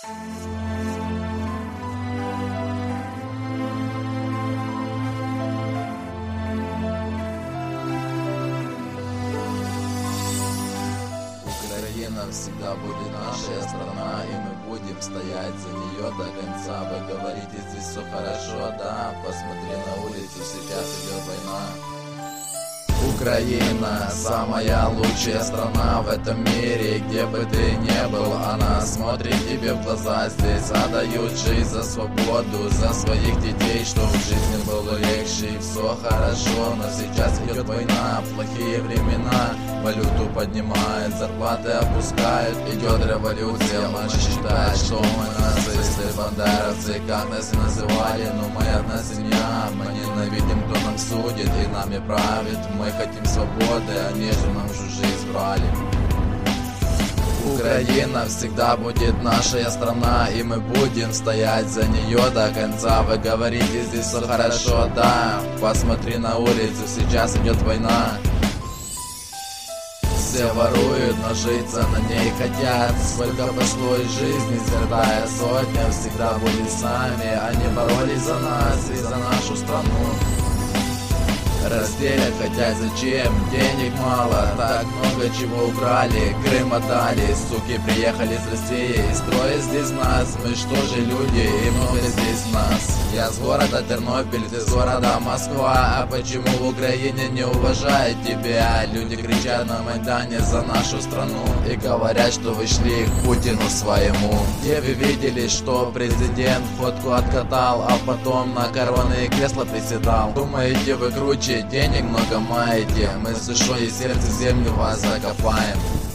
Украина всегда будет наша страна, и мы будем стоять за нее до конца. Вы говорите, здесь все хорошо, да? Посмотри на улицу, сейчас идет война. Украина самая лучшая страна в этом мире, где бы ты ни был, она смотрит тебе в глаза. Здесь отдают жизнь за свободу, за своих детей, чтобы в жизни было легче и все хорошо. Но сейчас идет война, плохие времена, валюту поднимают, зарплаты опускают, идет революция. Можно считать, что мы нацисты, бандеровцы, как нас и называли, но мы одна семья. Мы ненавидим, кто нам судит и нами правит. Мы хотим свободы, они же нам всю жизнь брали. Украина всегда будет наша страна, и мы будем стоять за нее до конца. Вы говорите, здесь все хорошо, да? Посмотри на улицу, сейчас идет война. Все воруют, но житься на ней хотят. Сколько пошло из жизни, золотая сотня всегда были с нами. Они боролись за нас и за нашу страну. Разделят хотят зачем? Денег мало, так много чего украли. Крым отдали, суки приехали с России и строят здесь нас. Мы что же люди, и много здесь нас. Я с города Тернопиль, ты с города Москва. А почему в Украине не уважают тебя? Люди кричат на Майдане за нашу страну и говорят, что вы шли к Путину своему. Где вы видели, что президент фотку откатал, а потом на короны и кресло приседал? Думаете, вы круче? Денег много маете, мы с душой и сердцем землю вас закопаем.